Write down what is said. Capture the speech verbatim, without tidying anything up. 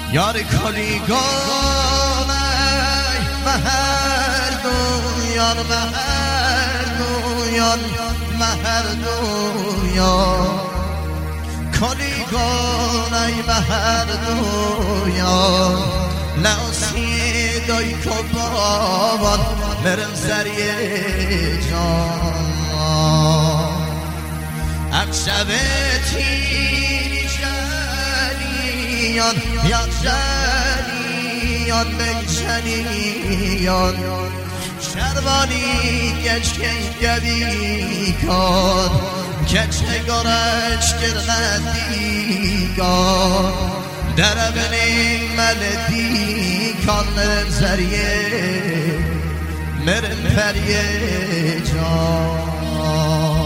یار کلیگانه مهردویان مهردویان مهردویان کلیگانه مهردویان لعصی دای کبابان مرم زریه جان امشب تیری جلیان یا جلیان بیشنیان شربانی گشکه گبی کن کچه گرش گرندی کن در بنی ملدی کن مرم زریه مرم پریه جان